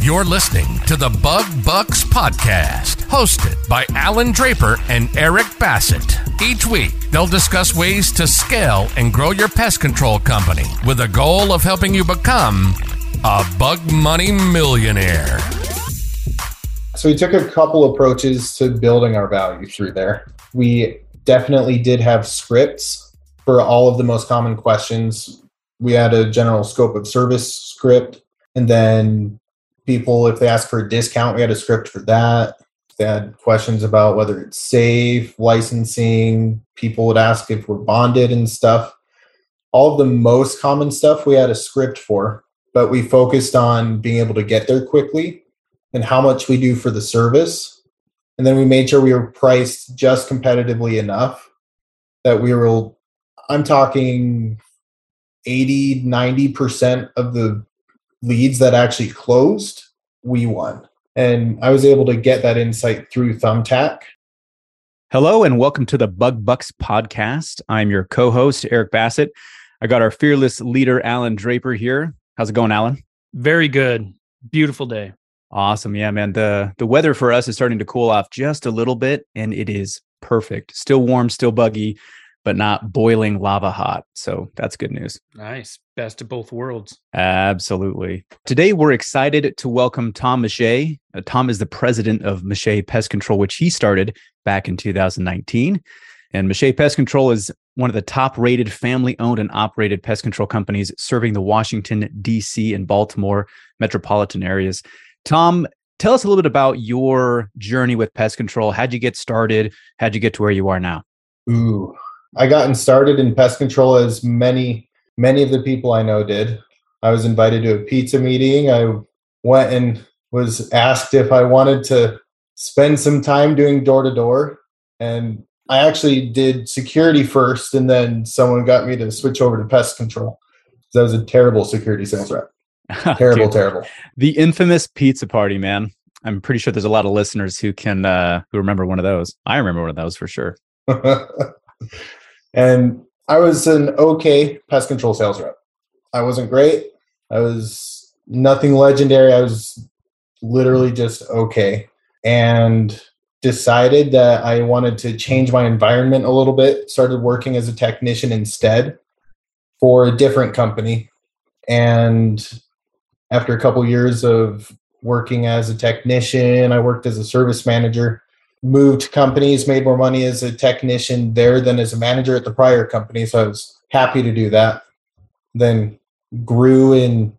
You're listening to the Bug Bucks Podcast, hosted by Alan Draper and Eric Bassett. Each week, they'll discuss ways to scale and grow your pest control company with a goal of helping you become a bug money millionaire. So we took a couple approaches to building our value through there. We definitely did have scripts for all of the most common questions. We had a general scope of service script, and then people, if they asked for a discount, we had a script for that. If they had questions about whether it's safe, licensing, people would ask if we're bonded and stuff. All of the most common stuff we had a script for, but we focused on being able to get there quickly and how much we do for the service. And then we made sure we were priced just competitively enough that we were, I'm talking 80, 90% of the leads that actually closed, we won. And I was able to get that insight through Thumbtack. Hello and welcome to the Bug Bucks Podcast. I'm your co-host, Eric Bassett. I got our fearless leader, Alan Draper here. How's it going, Alan? Very good. Beautiful day. Awesome. Yeah, man. The weather for us is starting to cool off just a little bit, and it is perfect. Still warm, still buggy, but not boiling lava hot. So that's good news. Nice. Best of both worlds. Absolutely. Today, we're excited to welcome Tom Mache. Tom is the president of Mache Pest Control, which he started back in 2019. And Mache Pest Control is one of the top-rated family-owned and operated pest control companies serving the Washington, D.C. and Baltimore metropolitan areas. Tom, tell us a little bit about your journey with pest control. How'd you get started? How'd you get to where you are now? I gotten started in pest control as many of the people I know did. I was invited to a pizza meeting. I went and was asked if I wanted to spend some time doing door-to-door. And I actually did security first, and then someone got me to switch over to pest control. That was a terrible security sales rep. Terrible, terrible. The infamous pizza party, man. I'm pretty sure there's a lot of listeners who can who remember one of those. I remember one of those for sure. And I was an okay pest control sales rep. I wasn't great. I was nothing legendary. I was literally just okay. And decided that I wanted to change my environment a little bit. Started working as a technician instead for a different company. And after a couple years of working as a technician, I worked as a service manager. Moved companies, made more money as a technician there than as a manager at the prior company. So I was happy to do that. Then grew in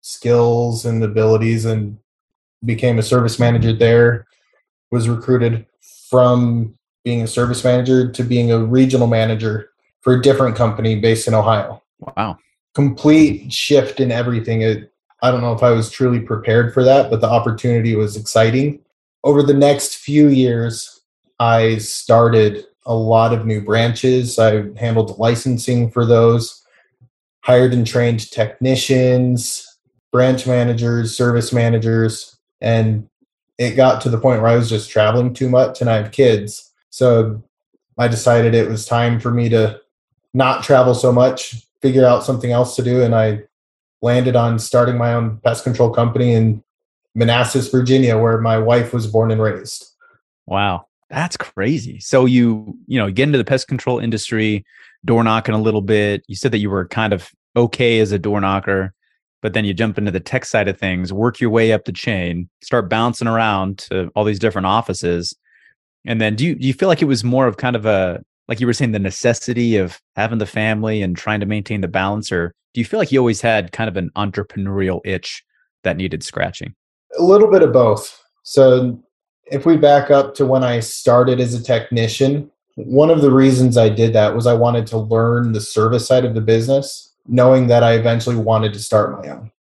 skills and abilities and became a service manager there. Was recruited from being a service manager to being a regional manager for a different company based in Ohio. Wow. Complete shift in everything. I don't know if I was truly prepared for that, but the opportunity was exciting. Over the next few years, I started a lot of new branches. I handled the licensing for those, hired and trained technicians, branch managers, service managers, and it got to the point where I was just traveling too much and I have kids. So I decided it was time for me to not travel so much, figure out something else to do, and I landed on starting my own pest control company in Manassas, Virginia, where my wife was born and raised. Wow. That's crazy. So you get into the pest control industry, door knocking a little bit. You said that you were kind of okay as a door knocker, but then you jump into the tech side of things, work your way up the chain, start bouncing around to all these different offices. And then do you feel like it was more of kind of a, like you were saying, the necessity of having the family and trying to maintain the balance? Or do you feel like you always had kind of an entrepreneurial itch that needed scratching? A little bit of both. So if we back up to when I started as a technician, one of the reasons I did that was I wanted to learn the service side of the business, knowing that I eventually wanted to start my own.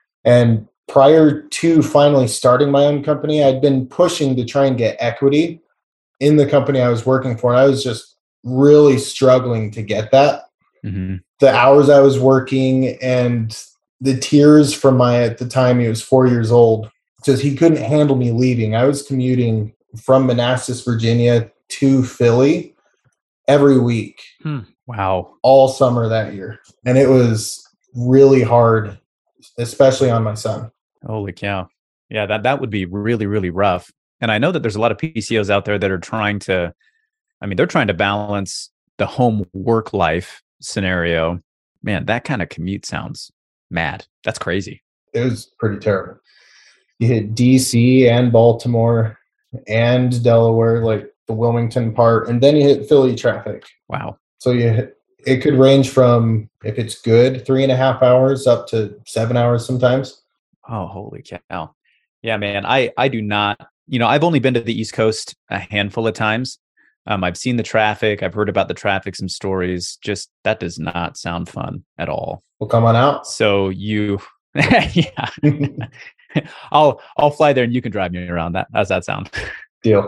And prior to finally starting my own company, I'd been pushing to try and get equity in the company I was working for. And I was just really struggling to get that. Mm-hmm. The hours I was working and the tears from at the time, he was 4 years old, just he couldn't handle me leaving. I was commuting from Manassas, Virginia to Philly every week. Wow. All summer that year. And it was really hard, especially on my son. Holy cow. Yeah, that would be really, really rough. And I know that there's a lot of PCOs out there that are they're trying to balance the home work life scenario. Man, that kind of commute sounds mad. That's crazy. It was pretty terrible. You hit DC and Baltimore and Delaware, like the Wilmington part, and then you hit Philly traffic. Wow. So it could range from, if it's good, 3.5 hours up to 7 hours sometimes. Oh, holy cow. Yeah, man. I do not, I've only been to the East Coast a handful of times. I've seen the traffic. I've heard about the traffic, some stories. Just that does not sound fun at all. Well, come on out. So yeah, I'll fly there and you can drive me around. How's that sound? Deal.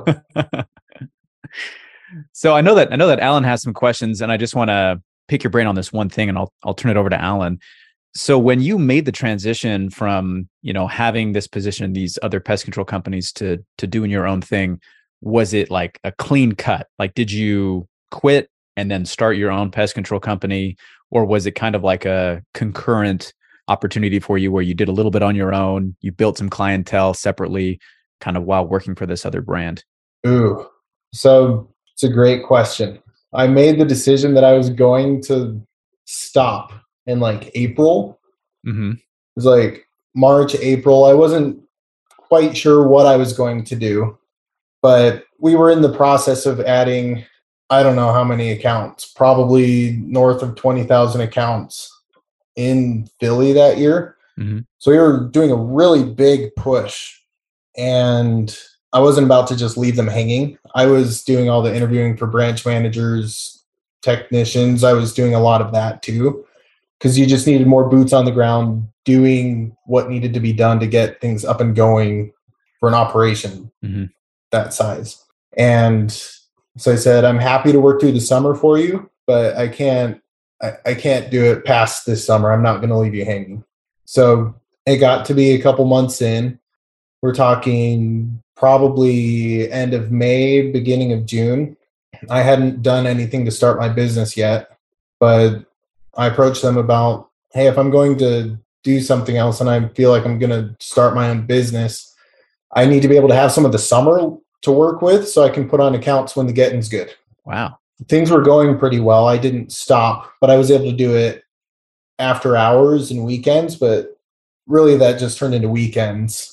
So I know that Alan has some questions, and I just want to pick your brain on this one thing, and I'll turn it over to Alan. So when you made the transition from, having this position in these other pest control companies to doing your own thing, was it like a clean cut? Like, did you quit and then start your own pest control company, or was it kind of like a concurrent opportunity for you where you did a little bit on your own, you built some clientele separately, kind of while working for this other brand? Ooh, so it's a great question. I made the decision that I was going to stop in like April. Mm-hmm. It was like March, April. I wasn't quite sure what I was going to do, but we were in the process of adding, I don't know how many accounts, probably north of 20,000 accounts in Philly that year. Mm-hmm. So we were doing a really big push, and I wasn't about to just leave them hanging. I was doing all the interviewing for branch managers, technicians. I was doing a lot of that too, because you just needed more boots on the ground doing what needed to be done to get things up and going for an operation that size. And so I said, I'm happy to work through the summer for you, but I can't do it past this summer. I'm not going to leave you hanging. So it got to be a couple months in. We're talking probably end of May, beginning of June. I hadn't done anything to start my business yet, but I approached them about, hey, if I'm going to do something else and I feel like I'm going to start my own business, I need to be able to have some of the summer to work with so I can put on accounts when the getting's good. Wow. Things were going pretty well. I didn't stop, but I was able to do it after hours and weekends, but really that just turned into weekends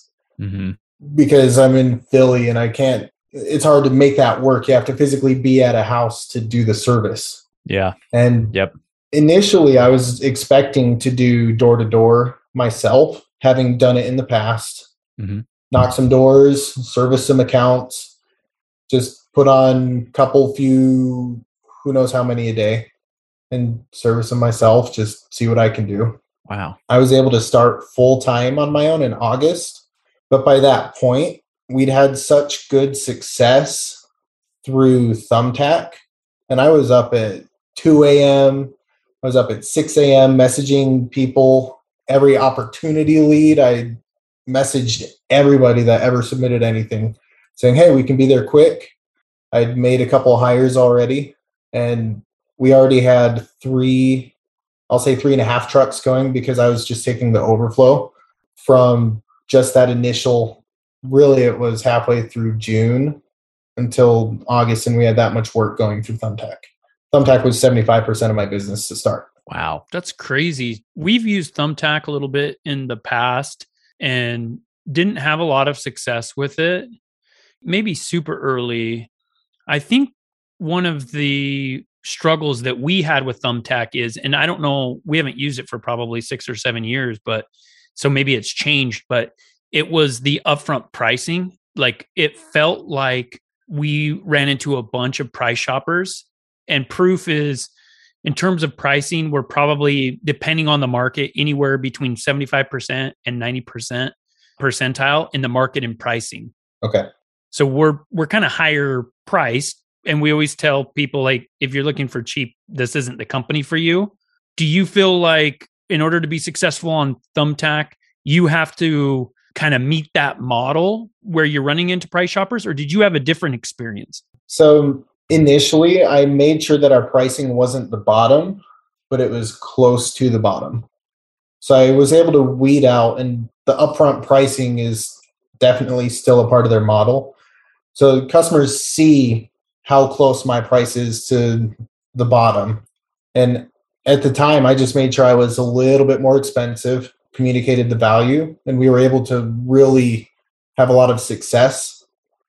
because I'm in Philly and it's hard to make that work. You have to physically be at a house to do the service. Yeah. And yep. Initially I was expecting to do door to door myself, having done it in the past, knock some doors, service some accounts, just put on few, who knows how many a day, and service them myself, just see what I can do. Wow. I was able to start full time on my own in August. But by that point, we'd had such good success through Thumbtack. And I was up at 2 a.m. I was up at 6 a.m. messaging people. Every opportunity lead, I messaged everybody that ever submitted anything saying, hey, we can be there quick. I'd made a couple hires already, and we already had 3.5 trucks going because I was just taking the overflow from just that initial, really it was halfway through June until August, and we had that much work going through Thumbtack. Thumbtack was 75% of my business to start. Wow. That's crazy. We've used Thumbtack a little bit in the past and didn't have a lot of success with it. Maybe super early. I think one of the struggles that we had with Thumbtack is, and I don't know, we haven't used it for probably 6 or 7 years, but so maybe it's changed, but it was the upfront pricing. Like it felt like we ran into a bunch of price shoppers, and proof is in terms of pricing, we're probably, depending on the market, anywhere between 75% and 90% percentile in the market in pricing. Okay. So we're kind of higher priced. And we always tell people, like, if you're looking for cheap, this isn't the company for you. Do you feel like in order to be successful on Thumbtack, you have to kind of meet that model where you're running into price shoppers, or did you have a different experience? So initially, I made sure that our pricing wasn't the bottom, but it was close to the bottom. So I was able to weed out, and the upfront pricing is definitely still a part of their model. So customers see how close my price is to the bottom. And at the time, I just made sure I was a little bit more expensive, communicated the value, and we were able to really have a lot of success.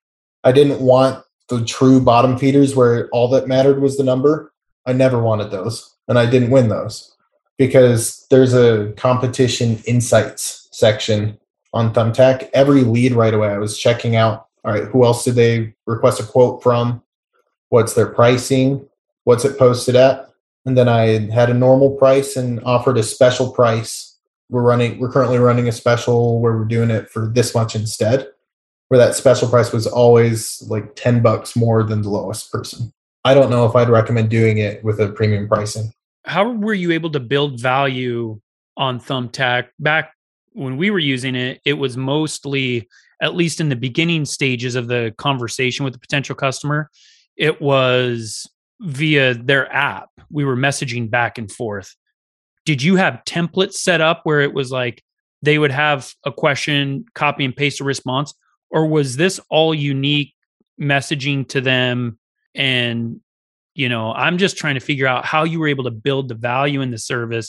I didn't want the true bottom feeders where all that mattered was the number. I never wanted those, and I didn't win those because there's a competition insights section on Thumbtack. Every lead right away, I was checking out, all right, who else did they request a quote from? What's their pricing? What's it posted at? And then I had a normal price and offered a special price. We're currently running a special where we're doing it for this much instead, where that special price was always like $10 more than the lowest person. I don't know if I'd recommend doing it with a premium pricing. How were you able to build value on Thumbtack? Back when we were using it, it was mostly, at least in the beginning stages of the conversation with the potential customer, it was via their app. We were messaging back and forth. Did you have templates set up where it was like they would have a question, copy and paste a response? Or was this all unique messaging to them? And, you know, I'm just trying to figure out how you were able to build the value in the service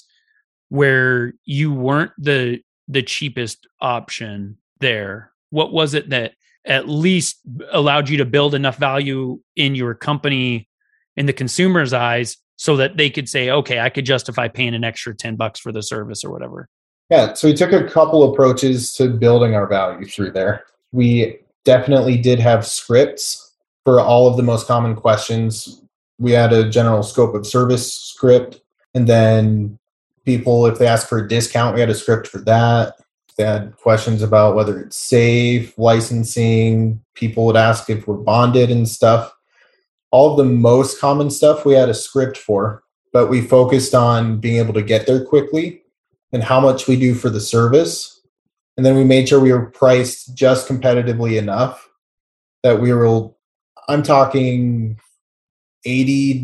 where you weren't the cheapest option there. What was it that at least allowed you to build enough value in your company in the consumer's eyes so that they could say, okay, I could justify paying an extra $10 for the service or whatever? Yeah, so we took a couple approaches to building our value through there. We definitely did have scripts for all of the most common questions. We had a general scope of service script, and then people, if they asked for a discount, we had a script for that. They had questions about whether it's safe, licensing. People would ask if we're bonded and stuff. All of the most common stuff we had a script for, but we focused on being able to get there quickly and how much we do for the service. And then we made sure we were priced just competitively enough that I'm talking 80,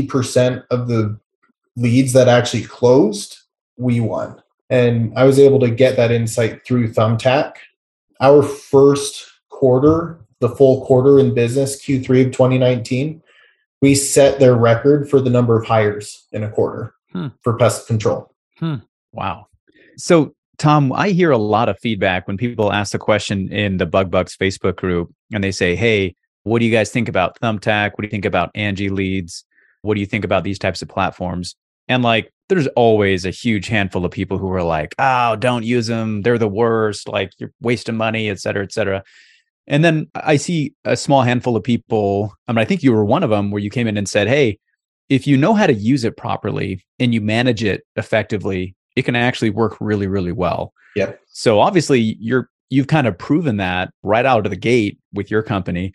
90% of the leads that actually closed, we won. And I was able to get that insight through Thumbtack. Our first quarter, the full quarter in business, Q3 of 2019, we set their record for the number of hires in a quarter for pest control. Wow. So, Tom, I hear a lot of feedback when people ask the question in the Bug Bucks Facebook group and they say, hey, what do you guys think about Thumbtack? What do you think about Angie Leads? What do you think about these types of platforms? And like, there's always a huge handful of people who are like, oh, don't use them. They're the worst. Like, you're wasting money, et cetera, et cetera. And then I see a small handful of people. I mean, I think you were one of them where you came in and said, hey, if you know how to use it properly and you manage it effectively, it can actually work really, really well. Yep. So obviously you've kind of proven that right out of the gate with your company.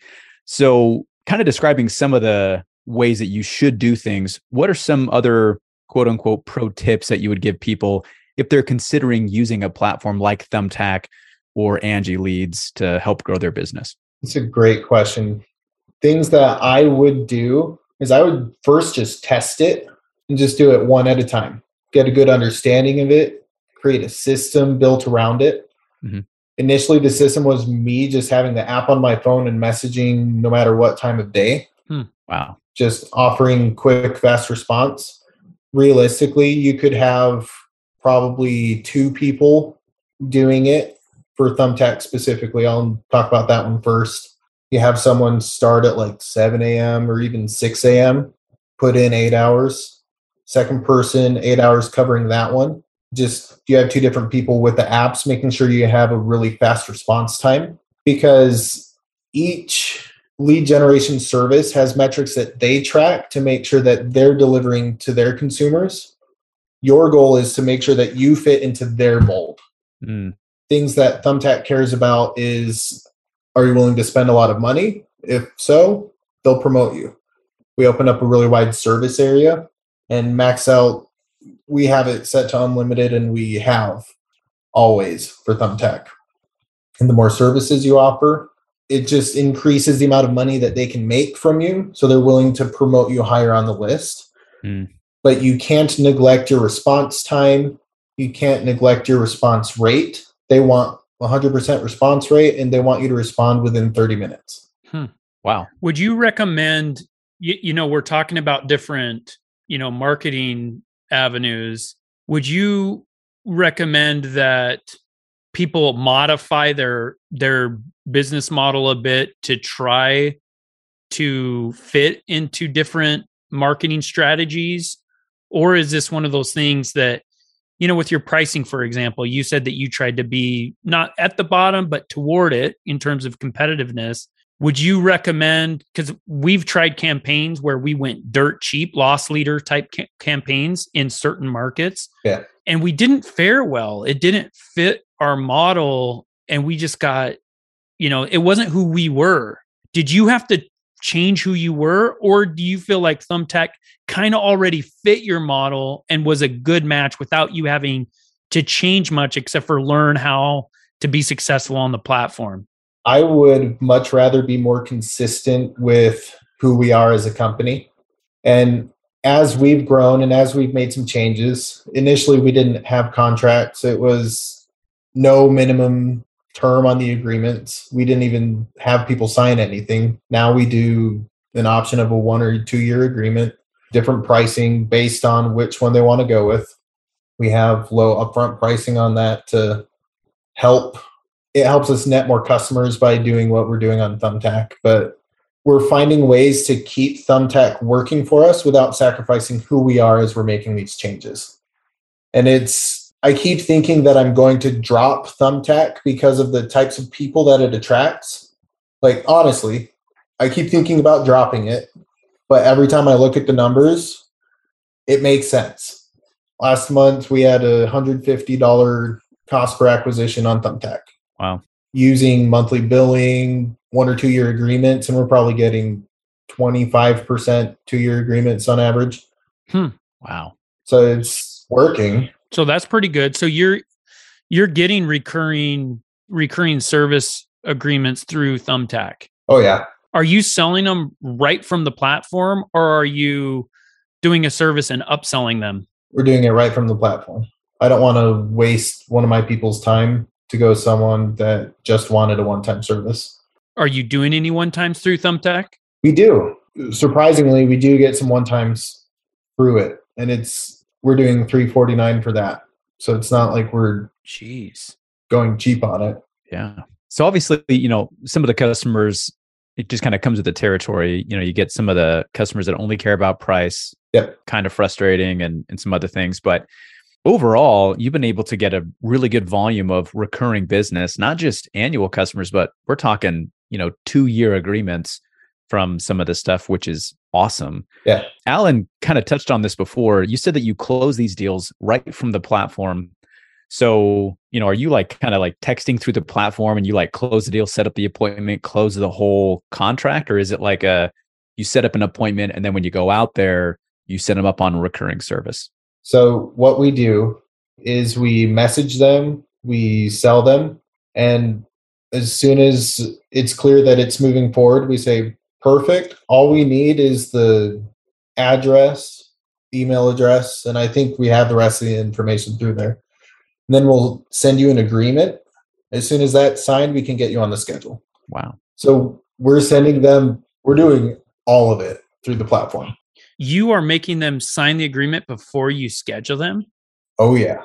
So kind of describing some of the ways that you should do things, what are some other quote unquote pro tips that you would give people if they're considering using a platform like Thumbtack or Angie Leads to help grow their business? It's a great question. Things that I would do is I would first just test it and just do it one at a time. Get a good understanding of it, create a system built around it. Mm-hmm. Initially, the system was me just having the app on my phone and messaging no matter what time of day. Wow. Just offering quick, fast response. Realistically, you could have probably 2 people doing it for Thumbtack specifically. I'll talk about that one first. You have someone start at like 7 a.m. or even 6 a.m., put in 8 hours. Second person, 8 hours covering that one. Just you have 2 different people with the apps, making sure you have a really fast response time, because each lead generation service has metrics that they track to make sure that they're delivering to their consumers. Your goal is to make sure that you fit into their mold. Things that Thumbtack cares about is, are you willing to spend a lot of money? If so, they'll promote you. We open up a really wide service area and max out. We have it set to unlimited, and we have always for Thumbtack. And the more services you offer, it just increases the amount of money that they can make from you. So they're willing to promote you higher on the list. But you can't neglect your response time. You can't neglect your response rate. They want 100% response rate, and they want you to respond within 30 minutes. Wow. Would you recommend, we're talking about different, marketing avenues. Would you recommend that people modify their business model a bit to try to fit into different marketing strategies? Or is this one of those things that, with your pricing, for example, you said that you tried to be not at the bottom, but toward it in terms of competitiveness. Would you recommend, because we've tried campaigns where we went dirt cheap, loss leader type campaigns in certain markets, and we didn't fare well. It didn't fit our model, and we just got, it wasn't who we were. Did you have to change who you were, or do you feel like Thumbtack kind of already fit your model and was a good match without you having to change much except for learn how to be successful on the platform? I would much rather be more consistent with who we are as a company. And as we've grown and as we've made some changes, initially we didn't have contracts. It was no minimum term on the agreements. We didn't even have people sign anything. Now we do an option of a 1 or 2 year agreement, different pricing based on which one they want to go with. We have low upfront pricing on that to help. It helps us net more customers by doing what we're doing on Thumbtack, but we're finding ways to keep Thumbtack working for us without sacrificing who we are as we're making these changes. And I keep thinking that I'm going to drop Thumbtack because of the types of people that it attracts. Like, honestly, I keep thinking about dropping it, but every time I look at the numbers, it makes sense. Last month, we had a $150 cost per acquisition on Thumbtack. Wow. Using monthly billing, 1 or 2 year agreements, and we're probably getting 25% 2 year agreements on average. Wow. So it's working. So that's pretty good. So you're getting recurring service agreements through Thumbtack. Oh yeah. Are you selling them right from the platform, or are you doing a service and upselling them? We're doing it right from the platform. I don't want to waste one of my people's time to go someone that just wanted a one-time service. Are you doing any one-times through Thumbtack? We do. Surprisingly, we do get some one-times through it, and we're doing $349 for that. So it's not like we're going cheap on it. Yeah. So obviously, some of the customers, it just kind of comes with the territory. You get some of the customers that only care about price. Yep. Kind of frustrating and some other things. But overall, you've been able to get a really good volume of recurring business, not just annual customers, but we're talking, 2-year agreements from some of the stuff, which is awesome. Yeah. Alan kind of touched on this before. You said that you close these deals right from the platform. So, are you kind of texting through the platform and you close the deal, set up the appointment, close the whole contract? Or is it you set up an appointment and then when you go out there, you set them up on a recurring service? So what we do is we message them, we sell them, and as soon as it's clear that it's moving forward, we say, perfect. All we need is the address, email address, and I think we have the rest of the information through there. And then we'll send you an agreement. As soon as that's signed, we can get you on the schedule. Wow. So we're doing all of it through the platform. You are making them sign the agreement before you schedule them? Oh, yeah.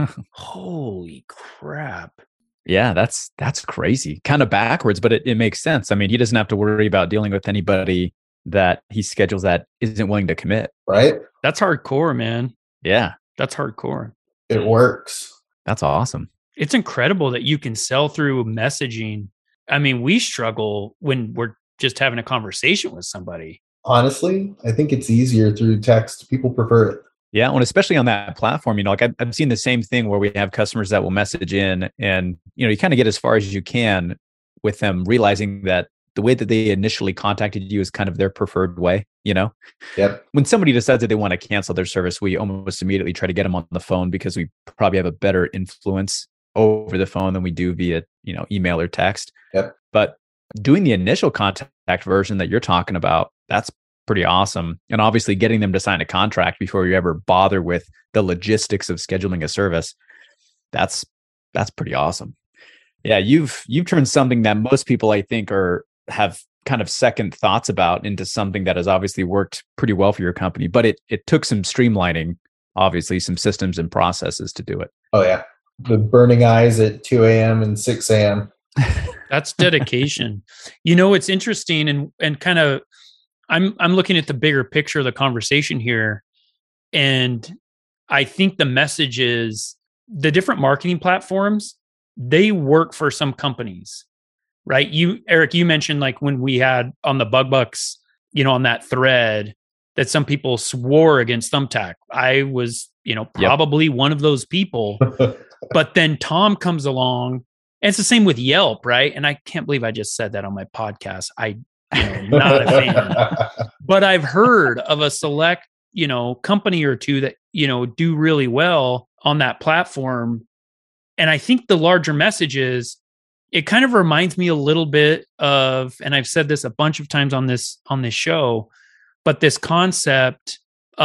Holy crap. Yeah, that's crazy. Kind of backwards, but it makes sense. I mean, he doesn't have to worry about dealing with anybody that he schedules that isn't willing to commit. Right? That's hardcore, man. Yeah. That's hardcore. It works. That's awesome. It's incredible that you can sell through messaging. I mean, we struggle when we're just having a conversation with somebody. Honestly, I think it's easier through text. People prefer it. Yeah, well, especially on that platform, I've seen the same thing where we have customers that will message in and, you kind of get as far as you can with them realizing that the way that they initially contacted you is kind of their preferred way, Yep. When somebody decides that they want to cancel their service, we almost immediately try to get them on the phone because we probably have a better influence over the phone than we do via, email or text. Yep. But doing the initial contact version that you're talking about, that's pretty awesome. And obviously getting them to sign a contract before you ever bother with the logistics of scheduling a service, that's pretty awesome. Yeah, you've turned something that most people, I think, have kind of second thoughts about into something that has obviously worked pretty well for your company. But it took some streamlining, obviously, some systems and processes to do it. Oh yeah, the burning eyes at 2 a.m. and 6 a.m. That's dedication. It's interesting and kind of I'm looking at the bigger picture of the conversation here, and I think the message is the different marketing platforms, they work for some companies, right? Eric, you mentioned like when we had on the Bug Bucks, on that thread that some people swore against Thumbtack. I was, probably one of those people. But then Tom comes along, and it's the same with Yelp, right? And I can't believe I just said that on my podcast. Not a fan. But I've heard of a select, company or two that, do really well on that platform. And I think the larger message is it kind of reminds me a little bit of, and I've said this a bunch of times on this show, but this concept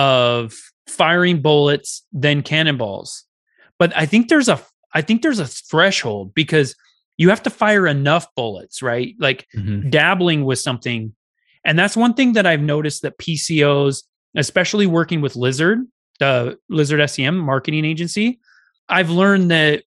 of firing bullets, then cannonballs. But I think there's a threshold, because you have to fire enough bullets, right? Like dabbling with something. And that's one thing that I've noticed that PCOs, especially working with Lizard, the Lizard SEM marketing agency, I've learned that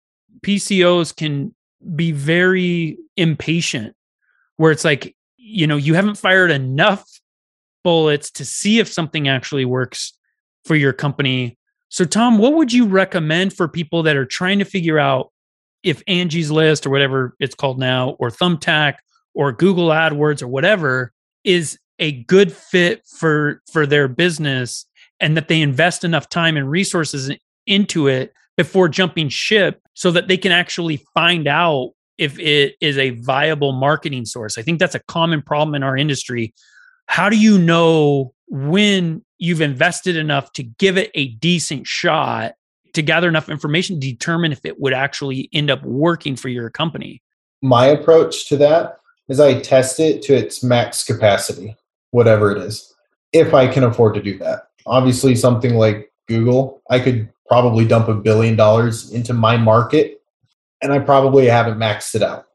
PCOs can be very impatient, where it's like, you haven't fired enough bullets to see if something actually works for your company. So Tom, what would you recommend for people that are trying to figure out if Angie's List or whatever it's called now, or Thumbtack or Google AdWords or whatever is a good fit for their business, and that they invest enough time and resources into it before jumping ship, so that they can actually find out if it is a viable marketing source? I think that's a common problem in our industry. How do you know when you've invested enough to give it a decent shot, to gather enough information to determine if it would actually end up working for your company? My approach to that is I test it to its max capacity, whatever it is, if I can afford to do that. Obviously, something like Google, I could probably dump $1 billion into my market, and I probably haven't maxed it out.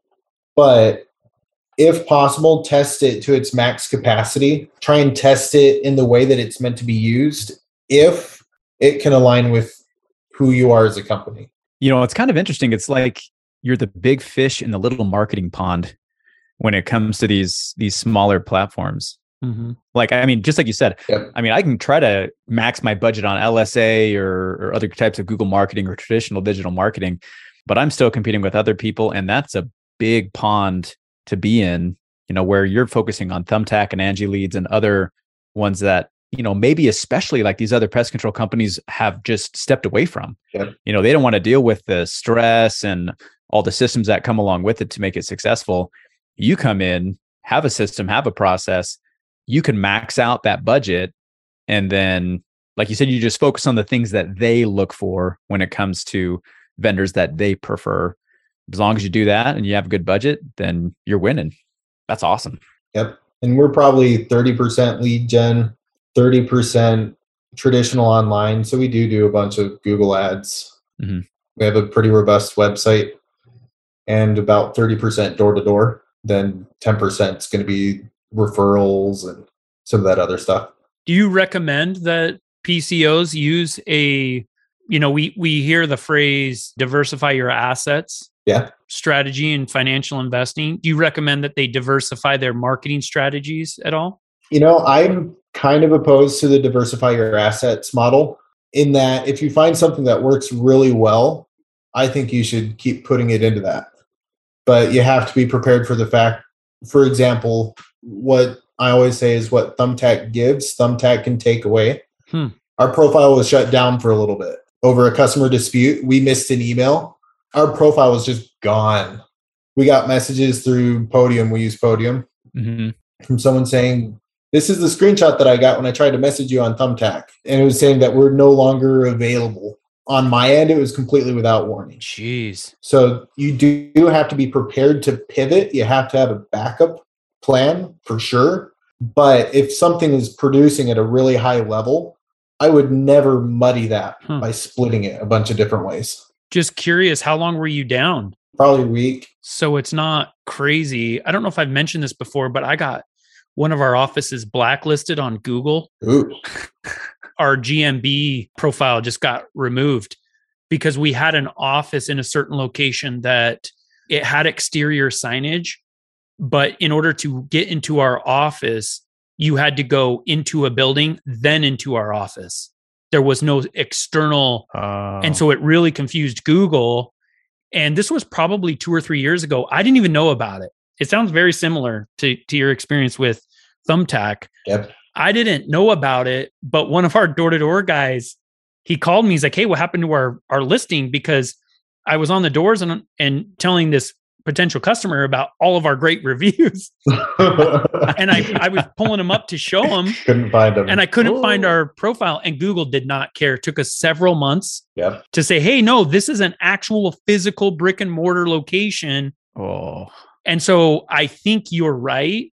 But if possible, test it to its max capacity. Try and test it in the way that it's meant to be used, if it can align with who you are as a company. It's kind of interesting. It's like you're the big fish in the little marketing pond when it comes to these smaller platforms. Mm-hmm. Like, I mean, just like you said, yep. I mean, I can try to max my budget on LSA or other types of Google marketing or traditional digital marketing, but I'm still competing with other people. And that's a big pond to be in, where you're focusing on Thumbtack and Angie Leads and other ones that, maybe especially like these other pest control companies have just stepped away from. Yep. They don't want to deal with the stress and all the systems that come along with it to make it successful. You come in, have a system, have a process, you can max out that budget. And then, like you said, you just focus on the things that they look for when it comes to vendors that they prefer. As long as you do that and you have a good budget, then you're winning. That's awesome. Yep. And we're probably 30% lead gen, 30% traditional online. So we do a bunch of Google ads. Mm-hmm. We have a pretty robust website, and about 30% door to door. Then 10% is going to be referrals and some of that other stuff. Do you recommend that PCOs use we hear the phrase diversify your assets strategy in financial investing? Do you recommend that they diversify their marketing strategies at all? I'm kind of opposed to the diversify your assets model, in that if you find something that works really well, I think you should keep putting it into that. But you have to be prepared for the fact, for example, what I always say is what Thumbtack gives, Thumbtack can take away. Our profile was shut down for a little bit over a customer dispute. We missed an email. Our profile was just gone. We got messages through Podium. We use Podium from someone saying, this is the screenshot that I got when I tried to message you on Thumbtack. And it was saying that we're no longer available. On my end, it was completely without warning. Jeez. So you do have to be prepared to pivot. You have to have a backup plan for sure. But if something is producing at a really high level, I would never muddy that by splitting it a bunch of different ways. Just curious, how long were you down? Probably a week. So it's not crazy. I don't know if I've mentioned this before, but I got one of our offices blacklisted on Google. Ooh. Our GMB profile just got removed because we had an office in a certain location that it had exterior signage, but in order to get into our office, you had to go into a building, then into our office. There was no external. And so it really confused Google. And this was probably 2 or 3 years ago. I didn't even know about it. It sounds very similar to your experience with Thumbtack. Yep. I didn't know about it, but one of our door-to-door guys, he called me. He's like, hey, what happened to our listing? Because I was on the doors and telling this potential customer about all of our great reviews. And I was pulling them up to show him. Couldn't find them. And I couldn't find our profile. And Google did not care. It took us several months Yep. to say, hey, no, this is an actual physical brick and mortar location. Oh. And so I think you're right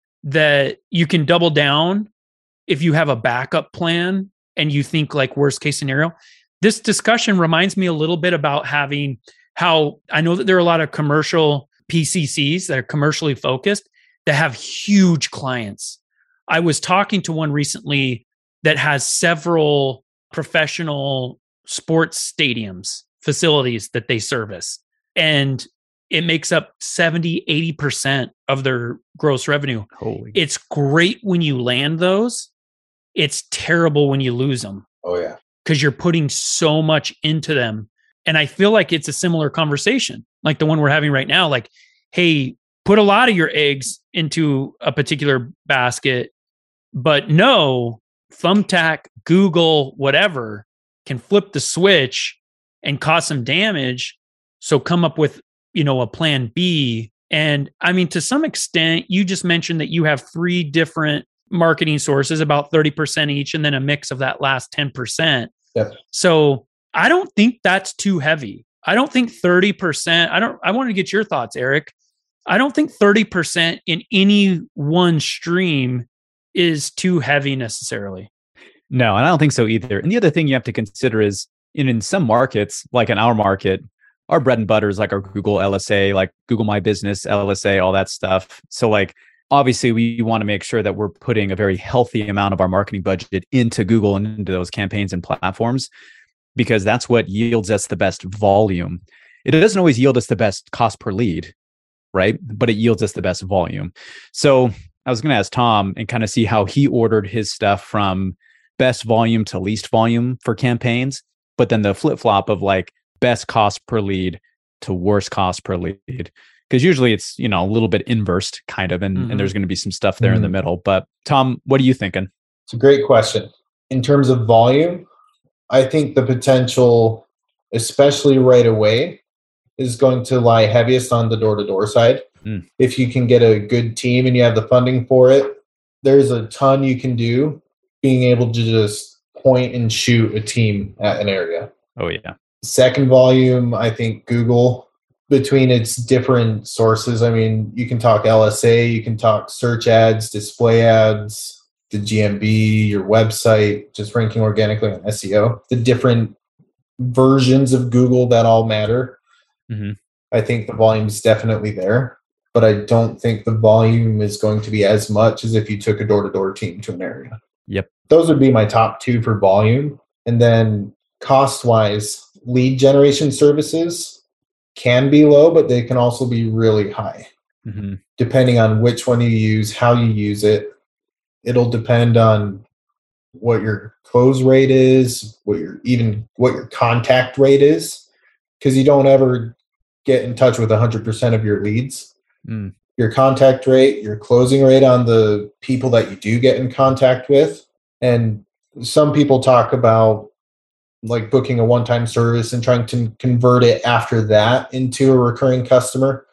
that you can double down if you have a backup plan and you think like worst case scenario. This discussion reminds me a little bit about having how I know that there are a lot of commercial PCCs that are commercially focused that have huge clients. I was talking to one recently that has several professional sports stadiums, facilities that they service. And it makes up 70, 80% of their gross revenue. Holy. It's great when you land those. It's terrible when you lose them Oh, yeah. because you're putting so much into them. And I feel like it's a similar conversation, like the one we're having right now. Like, hey, put a lot of your eggs into a particular basket, but no, Thumbtack, Google, whatever can flip the switch and cause some damage. So come up with, a plan B. And I mean, to some extent, you just mentioned that you have 3 different marketing sources, about 30% each, and then a mix of that last 10%. Yep. So I don't think that's too heavy. I don't think 30%. I want to get your thoughts, Eric. I don't think 30% in any one stream is too heavy necessarily. No, and I don't think so either. And the other thing you have to consider is in some markets, like in our market, our bread and butter is like our Google LSA, like Google My Business, LSA, all that stuff. So like, obviously we want to make sure that we're putting a very healthy amount of our marketing budget into Google and into those campaigns and platforms, because that's what yields us the best volume. It doesn't always yield us the best cost per lead, right? But it yields us the best volume. So I was going to ask Tom and kind of see how he ordered his stuff from best volume to least volume for campaigns, but then the flip-flop of like best cost per lead to worst cost per lead. Because usually it's, a little bit inversed kind of, and there's going to be some stuff there in the middle. But Tom, what are you thinking? It's a great question. In terms of volume, I think the potential, especially right away, is going to lie heaviest on the door-to-door side. If you can get a good team and you have the funding for it, there's a ton you can do being able to just point and shoot a team at an area. Oh, yeah. Second volume, I think Google, between its different sources. I mean, you can talk LSA, you can talk search ads, display ads, the GMB, your website, just ranking organically on SEO, the different versions of Google that all matter. Mm-hmm. I think the volume is definitely there, but I don't think the volume is going to be as much as if you took a door-to-door team to an area. Yep. Those would be my top 2 for volume. And then cost-wise, lead generation services can be low, but they can also be really high. Mm-hmm. Depending on which one you use, how you use it. It'll depend on what your close rate is, what your contact rate is, because you don't ever get in touch with 100% of your leads. Your contact rate, your closing rate on the people that you do get in contact with. And some people talk about like booking a one-time service and trying to convert it after that into a recurring customer.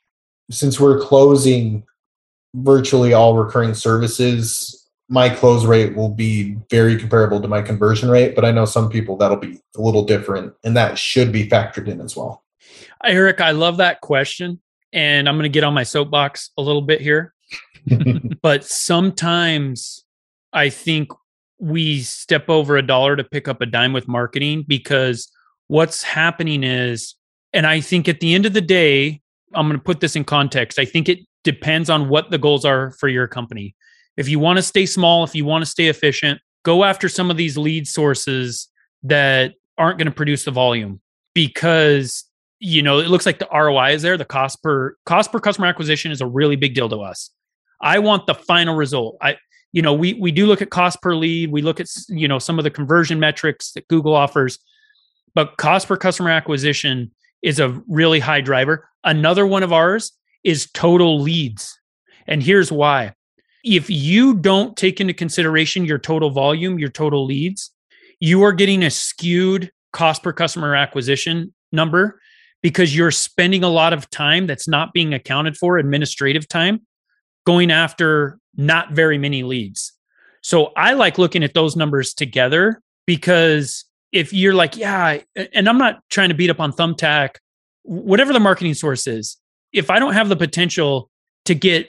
Since we're closing virtually all recurring services, my close rate will be very comparable to my conversion rate, but I know some people that'll be a little different, and that should be factored in as well. Eric, I love that question, and I'm going to get on my soapbox a little bit here. But sometimes I think we step over $1 to pick up a dime with marketing, because what's happening is, and I think at the end of the day, I'm going to put this in context. I think it depends on what the goals are for your company. If you want to stay small, if you want to stay efficient, go after some of these lead sources that aren't going to produce the volume, because it looks like the ROI is there. The cost per customer acquisition is a really big deal to us. I want the final result. We do look at cost per lead. We look at, some of the conversion metrics that Google offers, but cost per customer acquisition is a really high driver. Another one of ours is total leads. And here's why. If you don't take into consideration your total volume, your total leads, you are getting a skewed cost per customer acquisition number, because you're spending a lot of time that's not being accounted for, administrative time, going after not very many leads. So I like looking at those numbers together, because if you're like, yeah, and I'm not trying to beat up on Thumbtack, whatever the marketing source is, if I don't have the potential to get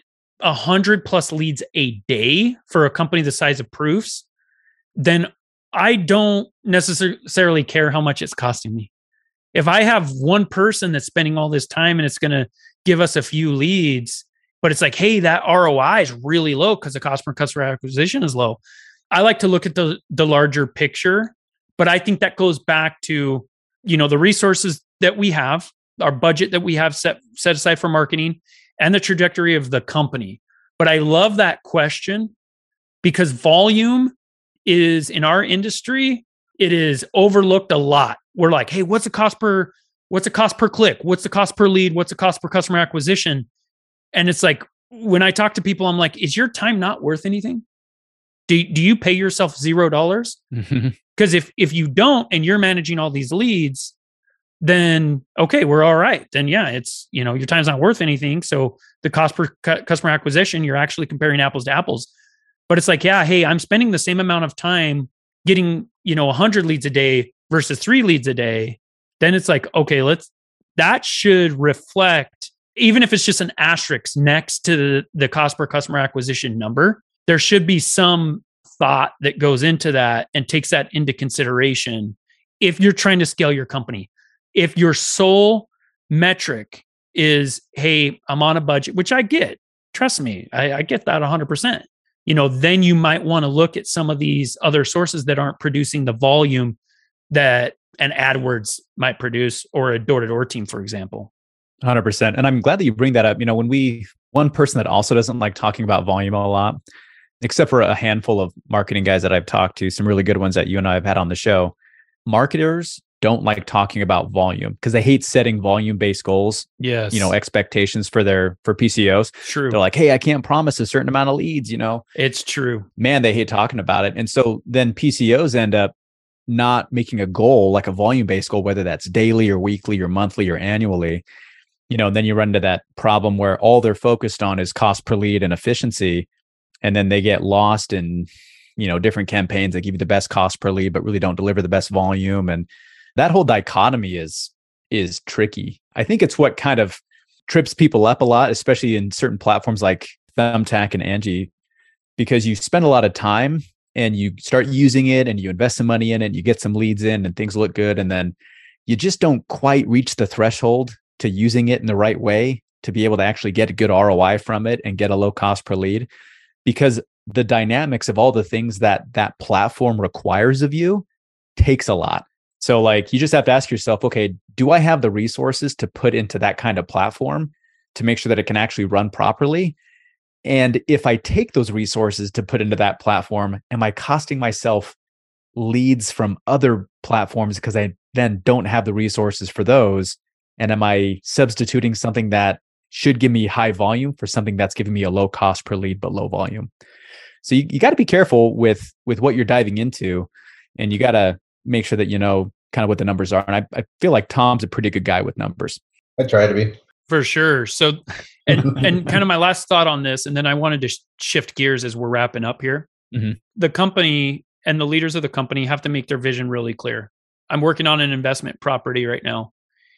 100+ leads a day for a company the size of Proofs, then I don't necessarily care how much it's costing me. If I have one person that's spending all this time and it's going to give us a few leads, but it's like, hey, that ROI is really low because the cost per customer acquisition is low. I like to look at the larger picture, but I think that goes back to, the resources that we have, our budget that we have set aside for marketing, and the trajectory of the company. But I love that question, because volume is, in our industry, it is overlooked a lot. We're like, hey, what's the cost per click? What's the cost per lead? What's the cost per customer acquisition? And it's like, when I talk to people, I'm like, is your time not worth anything? Do you pay yourself $0? Because if you don't, and you're managing all these leads, then okay, we're all right. Then yeah, it's, your time's not worth anything. So the cost per customer acquisition, you're actually comparing apples to apples. But it's like, yeah, hey, I'm spending the same amount of time getting, 100 leads a day versus 3 leads a day. Then it's like, okay, that should reflect, even if it's just an asterisk next to the cost per customer acquisition number, there should be some thought that goes into that and takes that into consideration if you're trying to scale your company. If your sole metric is, hey, I'm on a budget, which I get, trust me, I get that 100%, then you might want to look at some of these other sources that aren't producing the volume that an AdWords might produce, or a door-to-door team, for example. 100%. And I'm glad that you bring that up. One person that also doesn't like talking about volume a lot, except for a handful of marketing guys that I've talked to, some really good ones that you and I have had on the show, marketers don't like talking about volume because they hate setting volume-based goals. Yes. Expectations for PCOs. True. They're like, hey, I can't promise a certain amount of leads, It's true. Man, they hate talking about it. And so then PCOs end up not making a goal, like a volume-based goal, whether that's daily or weekly or monthly or annually. Then you run into that problem where all they're focused on is cost per lead and efficiency. And then they get lost in, different campaigns that give you the best cost per lead, but really don't deliver the best volume. And that whole dichotomy is tricky. I think it's what kind of trips people up a lot, especially in certain platforms like Thumbtack and Angie, because you spend a lot of time and you start using it and you invest some money in it, and you get some leads in and things look good. And then you just don't quite reach the threshold to using it in the right way to be able to actually get a good ROI from it and get a low cost per lead, because the dynamics of all the things that platform requires of you takes a lot. So like, you just have to ask yourself, okay, do I have the resources to put into that kind of platform to make sure that it can actually run properly? And if I take those resources to put into that platform, am I costing myself leads from other platforms because I then don't have the resources for those? And am I substituting something that should give me high volume for something that's giving me a low cost per lead, but low volume? So you got to be careful with what you're diving into, and you got to make sure that you know kind of what the numbers are. And I feel like Tom's a pretty good guy with numbers. I try to be. For sure. So, and kind of my last thought on this, and then I wanted to shift gears as we're wrapping up here. Mm-hmm. The company and the leaders of the company have to make their vision really clear. I'm working on an investment property right now,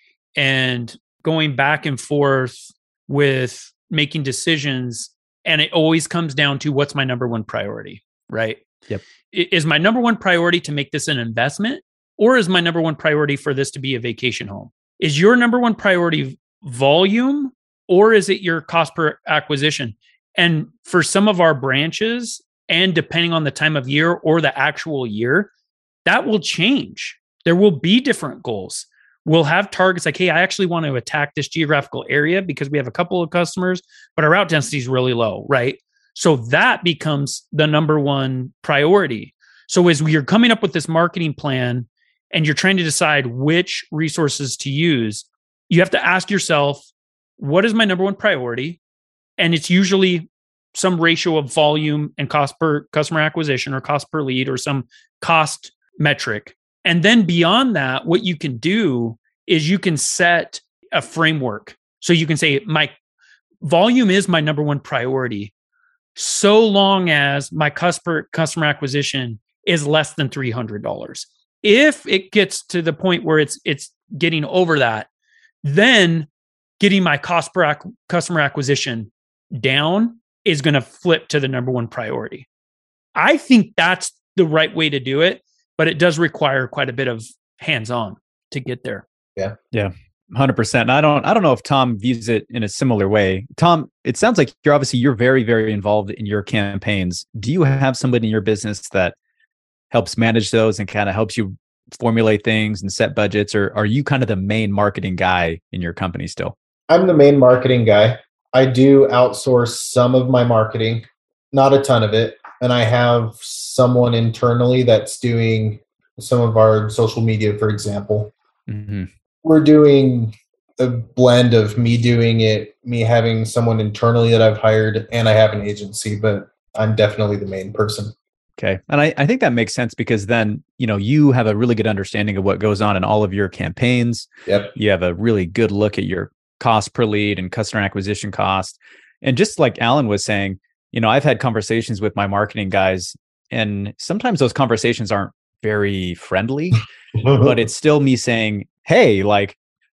and going back and forth with making decisions. And it always comes down to, what's my number one priority, right? Yep. Is my number one priority to make this an investment, or is my number one priority for this to be a vacation home? Is your number one priority volume or is it your cost per acquisition? And for some of our branches, and depending on the time of year or the actual year, that will change. There will be different goals. We'll have targets like, hey, I actually want to attack this geographical area because we have a couple of customers, but our route density is really low, right? So that becomes the number one priority. So as you're coming up with this marketing plan and you're trying to decide which resources to use, you have to ask yourself, what is my number one priority? And it's usually some ratio of volume and cost per customer acquisition or cost per lead or some cost metric. And then beyond that, what you can do is you can set a framework. So you can say, my volume is my number one priority, so long as my customer acquisition is less than $300. If it gets to the point where it's getting over that, then getting my cost per customer acquisition down is going to flip to the number one priority. I think that's the right way to do it, but it does require quite a bit of hands-on to get there. Yeah. 100%. And I don't know if Tom views it in a similar way. Tom, it sounds like you're very, very involved in your campaigns. Do you have somebody in your business that helps manage those and kind of helps you formulate things and set budgets, or are you kind of the main marketing guy in your company still? I'm the main marketing guy. I do outsource some of my marketing, not a ton of it. And I have someone internally that's doing some of our social media, for example. Mm-hmm. We're doing a blend of me doing it, me having someone internally that I've hired, and I have an agency, but I'm definitely the main person. Okay. And I think that makes sense because then, you have a really good understanding of what goes on in all of your campaigns. Yep. You have a really good look at your cost per lead and customer acquisition cost. And just like Alan was saying, I've had conversations with my marketing guys, and sometimes those conversations aren't very friendly, but it's still me saying, hey, like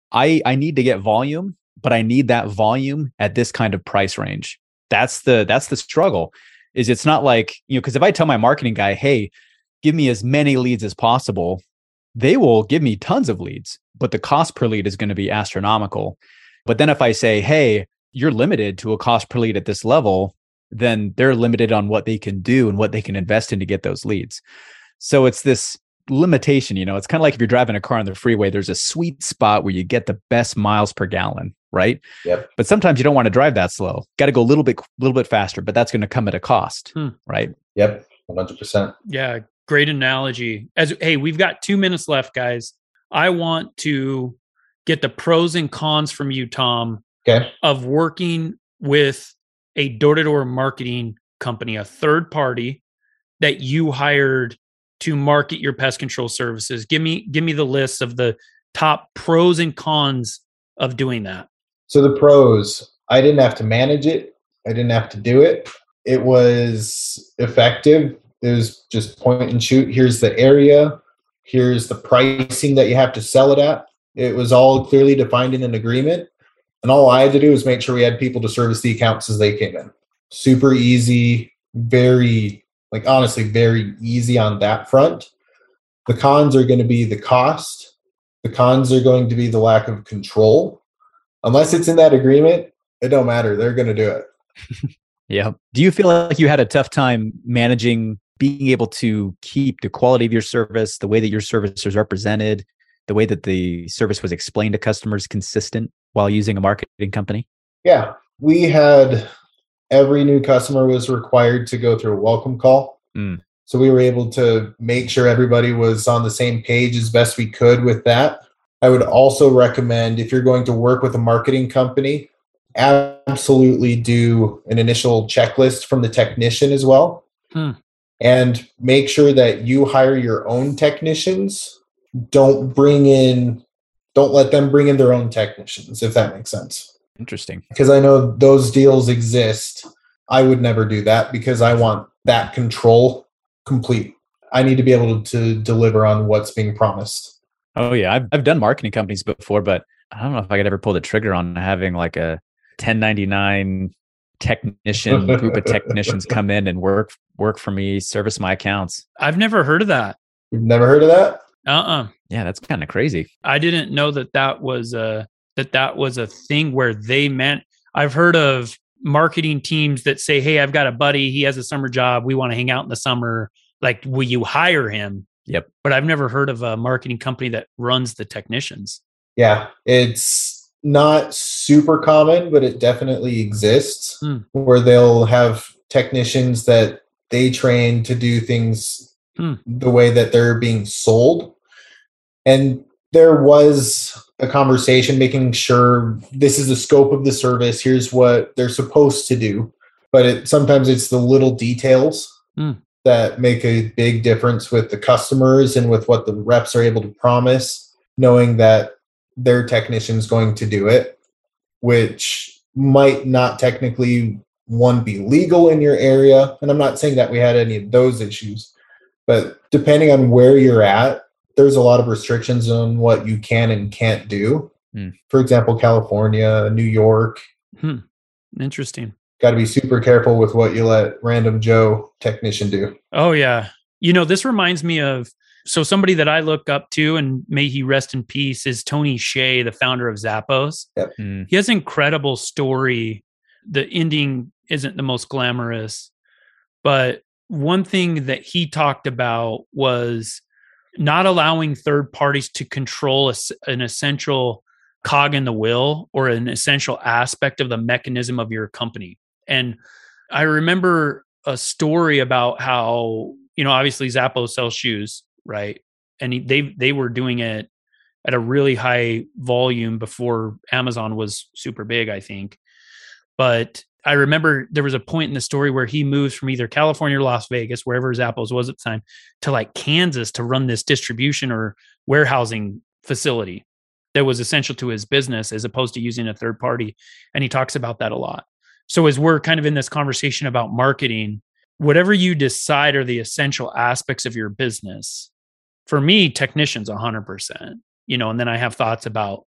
I need to get volume, but I need that volume at this kind of price range. That's the struggle. Is it's not like, because if I tell my marketing guy, hey, give me as many leads as possible, they will give me tons of leads, but the cost per lead is going to be astronomical. But then if I say, hey, you're limited to a cost per lead at this level, then they're limited on what they can do and what they can invest in to get those leads. So it's this limitation, it's kind of like if you're driving a car on the freeway, there's a sweet spot where you get the best miles per gallon, right? Yep. But sometimes you don't want to drive that slow. Got to go a little bit faster, but that's going to come at a cost, right? Yep. 100%. Yeah. Great analogy. Hey, we've got 2 minutes left, guys. I want to get the pros and cons from you, Tom, of working with a door-to-door marketing company, a third party that you hired to market your pest control services. Give me the list of the top pros and cons of doing that. So the pros, I didn't have to manage it. I didn't have to do it. It was effective. It was just point and shoot. Here's the area. Here's the pricing that you have to sell it at. It was all clearly defined in an agreement. And all I had to do was make sure we had people to service the accounts as they came in. Super easy, very, honestly, very easy on that front. The cons are going to be the cost. The cons are going to be the lack of control. Unless it's in that agreement, it don't matter. They're going to do it. Yeah. Do you feel like you had a tough time managing, being able to keep the quality of your service, the way that your service is represented, the way that the service was explained to customers consistent while using a marketing company? Yeah. We had every new customer was required to go through a welcome call. So we were able to make sure everybody was on the same page as best we could with that. I would also recommend, if you're going to work with a marketing company, absolutely do an initial checklist from the technician as well. And make sure that you hire your own technicians. Don't let them bring in their own technicians, if that makes sense. Interesting. Because I know those deals exist. I would never do that because I want that control complete. I need to be able to deliver on what's being promised. Oh yeah. I've done marketing companies before, but I don't know if I could ever pull the trigger on having like a 1099 technician group of technicians come in and work for me, service my accounts. I've never heard of that. You've never heard of that? Yeah, that's kind of crazy. I didn't know that was that was a thing where I've heard of marketing teams that say, hey, I've got a buddy, he has a summer job, we want to hang out in the summer. Like, will you hire him? Yep. But I've never heard of a marketing company that runs the technicians. Yeah, it's not super common, but it definitely exists where they'll have technicians that they train to do things the way that they're being sold. And there was a conversation making sure this is the scope of the service. Here's what they're supposed to do. But sometimes it's the little details that make a big difference with the customers and with what the reps are able to promise, knowing that their technician's going to do it, which might not technically, one, be legal in your area. And I'm not saying that we had any of those issues, but depending on where you're at, there's a lot of restrictions on what you can and can't do. For example, California, New York. Interesting. Got to be super careful with what you let random Joe technician do. Oh, yeah. You know, this reminds me of, so somebody that I look up to, and may he rest in peace, is Tony Hsieh, the founder of Zappos. Yep. He has an incredible story. The ending isn't the most glamorous, but one thing that he talked about was not allowing third parties to control an essential cog in the wheel or an essential aspect of the mechanism of your company. And I remember a story about how, you know, obviously Zappos sells shoes, right? And they were doing it at a really high volume before Amazon was super big, I think. But I remember there was a point in the story where he moves from either California or Las Vegas, wherever Zappos was at the time, to like Kansas to run this distribution or warehousing facility that was essential to his business as opposed to using a third party. And he talks about that a lot. So as we're kind of in this conversation about marketing, whatever you decide are the essential aspects of your business, for me, technicians 100%, you know, and then I have thoughts about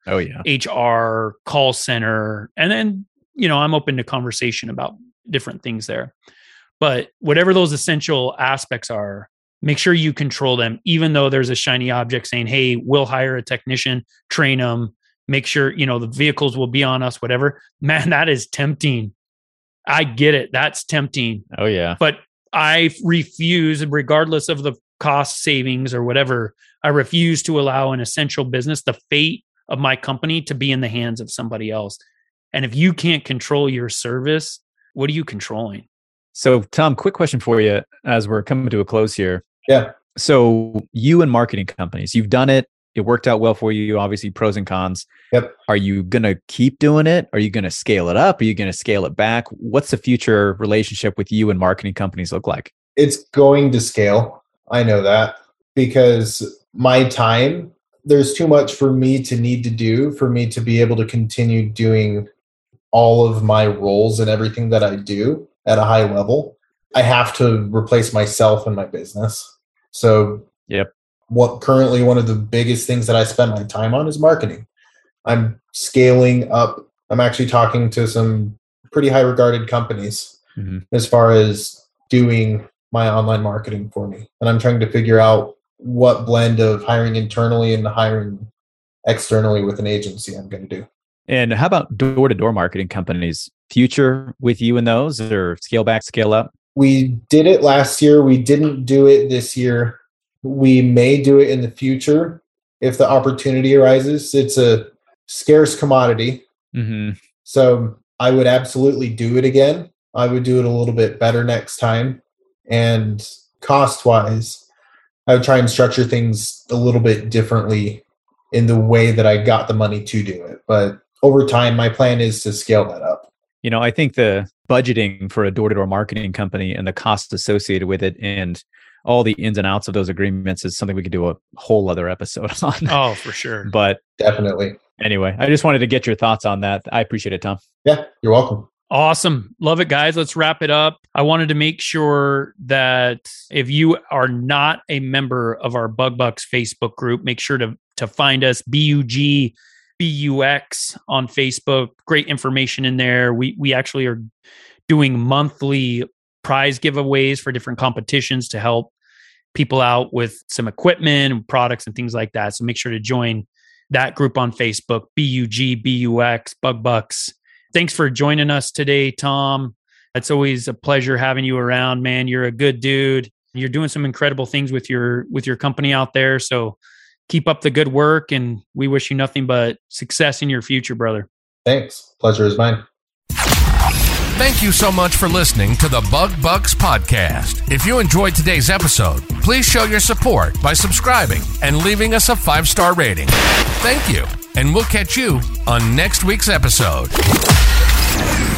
HR, call center, and then, you know, I'm open to conversation about different things there. But whatever those essential aspects are, make sure you control them, even though there's a shiny object saying, hey, we'll hire a technician, train them, make sure, you know, the vehicles will be on us, whatever. Man, that is tempting. I get it. That's tempting. Oh, yeah. But I refuse, regardless of the cost savings or whatever, I refuse to allow an essential business, the fate of my company, to be in the hands of somebody else. And if you can't control your service, what are you controlling? So, Tom, quick question for you as we're coming to a close here. Yeah. So you and marketing companies, you've done it. It worked out well for you, obviously pros and cons. Yep. Are you going to keep doing it? Are you going to scale it up? Are you going to scale it back? What's the future relationship with you and marketing companies look like? It's going to scale. I know that because my time, there's too much for me to need to do for me to be able to continue doing all of my roles and everything that I do at a high level. I have to replace myself in my business. So what currently one of the biggest things that I spend my time on is marketing. I'm scaling up. I'm actually talking to some pretty high regarded companies as far as doing my online marketing for me. And I'm trying to figure out what blend of hiring internally and hiring externally with an agency I'm going to do. And how about door-to-door marketing companies? Future with you in those, or scale back, scale up? We did it last year. We didn't do it this year. We may do it in the future if the opportunity arises. It's a scarce commodity. So I would absolutely do it again. I would do it a little bit better next time. And cost-wise, I would try and structure things a little bit differently in the way that I got the money to do it. But over time, my plan is to scale that up. You know, I think the budgeting for a door-to-door marketing company and the costs associated with it and all the ins and outs of those agreements is something we could do a whole other episode on. Oh, for sure. But definitely. Anyway, I just wanted to get your thoughts on that. I appreciate it, Tom. Yeah, you're welcome. Awesome. Love it, guys. Let's wrap it up. I wanted to make sure that if you are not a member of our Bug Bucks Facebook group, make sure to find us, BUG BUX on Facebook. Great information in there. We actually are doing monthly prize giveaways for different competitions to help people out with some equipment and products and things like that. So make sure to join that group on Facebook, BUG, Bug Bucks. Thanks for joining us today, Tom. It's always a pleasure having you around, man. You're a good dude. You're doing some incredible things with your company out there. So keep up the good work, and we wish you nothing but success in your future, brother. Thanks. Pleasure is mine. Thank you so much for listening to the Bug Bucks podcast. If you enjoyed today's episode, please show your support by subscribing and leaving us a 5-star rating. Thank you, and we'll catch you on next week's episode.